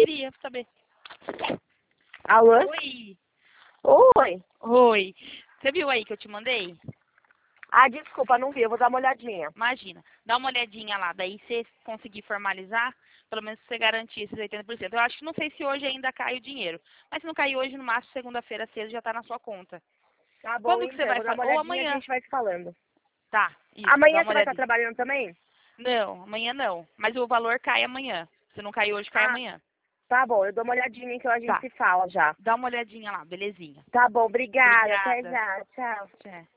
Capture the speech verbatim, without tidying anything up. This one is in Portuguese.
queria saber. Alô? Oi. Oi. Oi. Você viu aí que eu te mandei? Ah, desculpa, não vi. Eu vou dar uma olhadinha. Imagina. Dá uma olhadinha lá. Daí se conseguir formalizar, pelo menos você garantir esses oitenta por cento. Eu acho que não sei se hoje ainda cai o dinheiro. Mas se não cair hoje, no máximo segunda-feira cedo já tá na sua conta. Tá bom, Quando que então. você Eu vai vou dar fazer? uma Ou olhadinha e a amanhã. gente vai se falando. Tá, isso. Dá Amanhã uma você vai estar olhadinha. trabalhando também? Não, amanhã não. Mas o valor cai amanhã. Se não cair hoje, cai Ah, amanhã. tá bom. Eu dou uma olhadinha que a gente Tá. se fala já. Dá uma olhadinha lá, belezinha. Tá bom, obrigada. Até Obrigada. já. Tchau. Tchau.